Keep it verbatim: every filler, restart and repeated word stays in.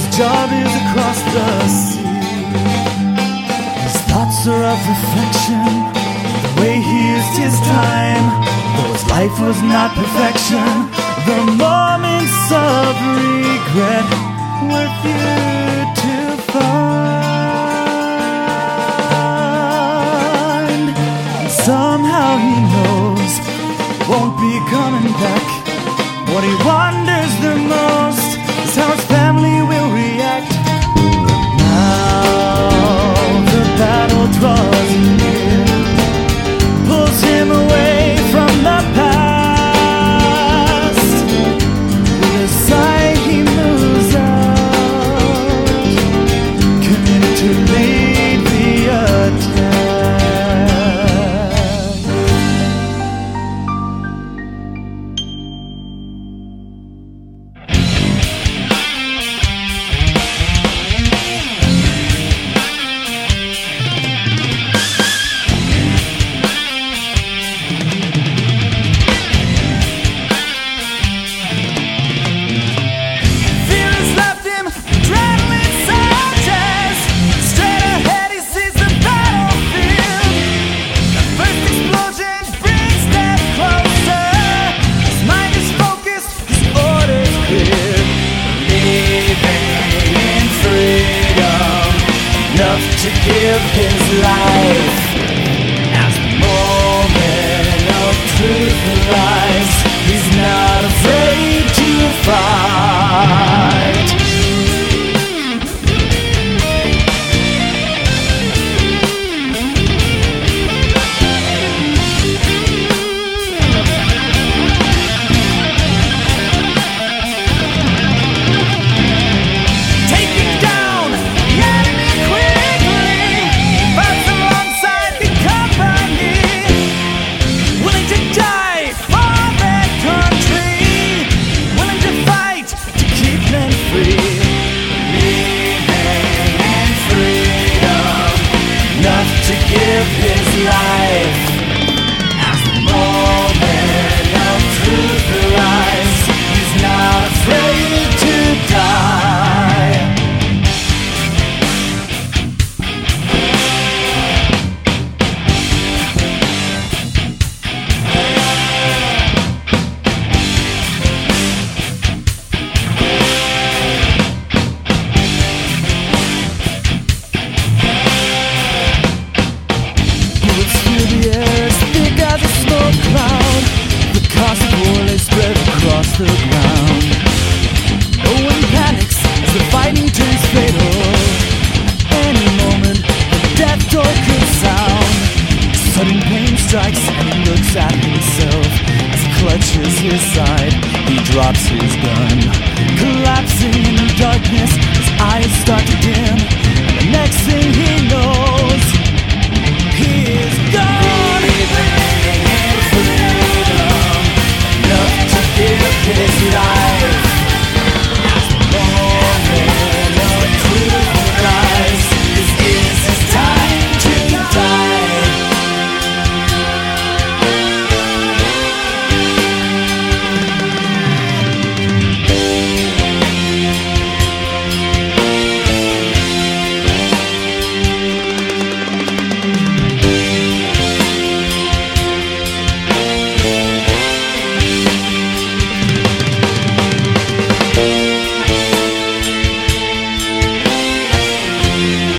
job is across the sea. His thoughts are of reflection, the way he used his time. Though his life was not perfection, the moments of regret were few to find. Somehow he knows won't be coming back. What he wonders the most is how his family will react. Now the battle draws near, pulls him away from the past. With a sigh he moves out, committed to lead the attack. To give his life as the moment of truth arrives. He's not afraid to fight. The ground. No one panics as the fighting turns fatal. At any moment, the death door could sound. Sudden pain strikes and he looks at himself. As he clutches his side, he drops his gun. Collapsing in the darkness, his eyes start to dim. And the next thing he knows, he is gone. Living in freedom, enough to give his life.